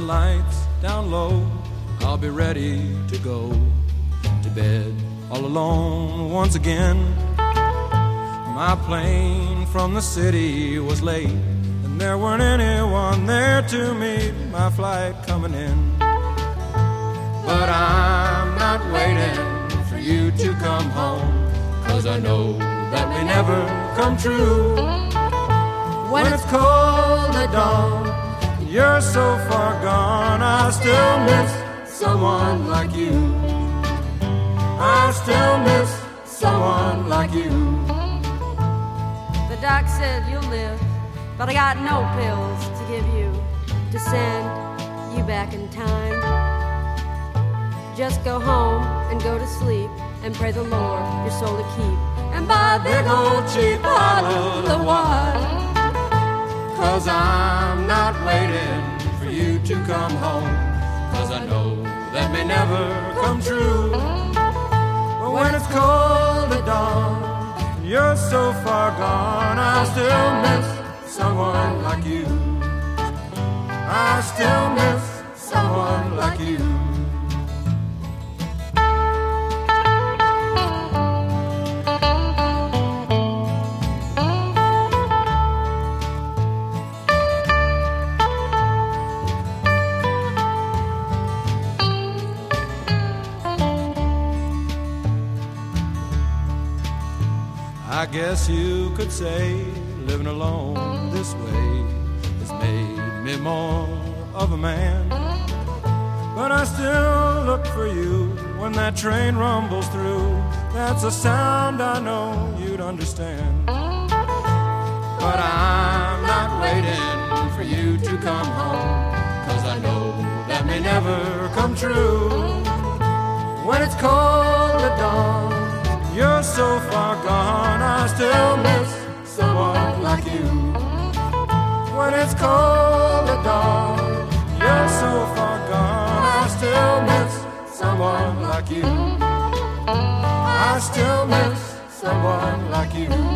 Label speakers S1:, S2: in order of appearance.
S1: lights down low, I'll be ready to go to bed all alone once again. My plane from the city was late, and there weren't anyone there to meet my flight coming in. But I'm not waiting for you to come home, 'cause I know that may never come true. When it's cold at dawn, you're so far gone, I still miss someone like you. I still miss someone like you.
S2: The doc said you'll live, but I got no pills to give you to send you back in time. Just go home and go to sleep and pray the Lord your soul to keep, and buy a big old cheap bottle of wine. 'Cause I'm not waiting for you to come home, 'cause I know that may never come true. But when it's cold at dawn, you're so far gone, I still miss someone like you. I still miss someone like you. I guess you could say living alone this way has made me more of a man. But I still look for you when that train rumbles through. That's a sound I know you'd understand. But I'm not waiting for you to come home, 'cause I know that may never come true. When it's cold at dawn, you're so far gone, I still miss someone like you. When it's cold at dawn, you're so far gone, I still miss someone like you. I still miss someone like you.